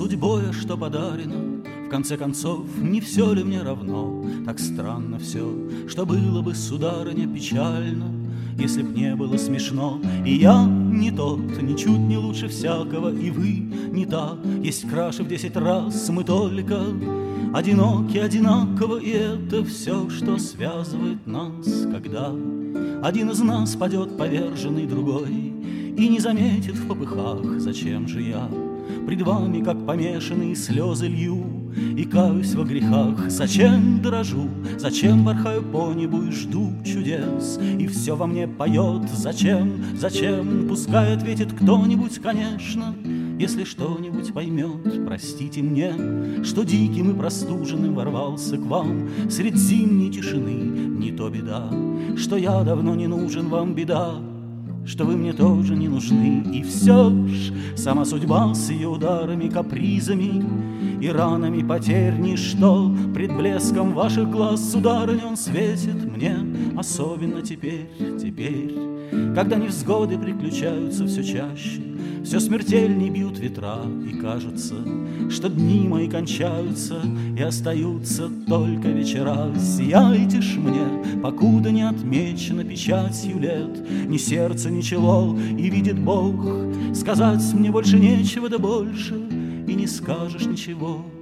судьбой, что подарено. В конце концов, не все ли мне равно? Так странно все, что было бы, сударыня, печально, если б не было смешно. И я не тот, ничуть не лучше всякого, и вы не та. Есть краше в 10 раз, мы только одиноки одинаково. И это все, что связывает нас, когда один из нас падет поверженный другой и не заметит в попыхах, зачем же я пред вами, как помешанный, слезы лью и каюсь во грехах. Зачем дорожу, зачем порхаю по небу и жду чудес, и все во мне поет. Зачем, зачем, пускай ответит кто-нибудь, конечно, если что-нибудь поймет. Простите мне, что диким и простуженным ворвался к вам средь зимней тишины. Не то беда, что я давно не нужен вам, беда, что вы мне тоже не нужны. И все ж сама судьба с ее ударами, капризами и ранами потерь ничто пред блеском ваших глаз, сударыня, он светит мне особенно теперь, когда невзгоды приключаются все чаще, все смертельней бьют ветра, и кажется, что дни мои кончаются, и остаются только вечера. Сияйте ж мне, покуда не отмечено печатью лет ни сердце, ни чело, и видит Бог, сказать мне больше нечего, да больше и не скажешь ничего.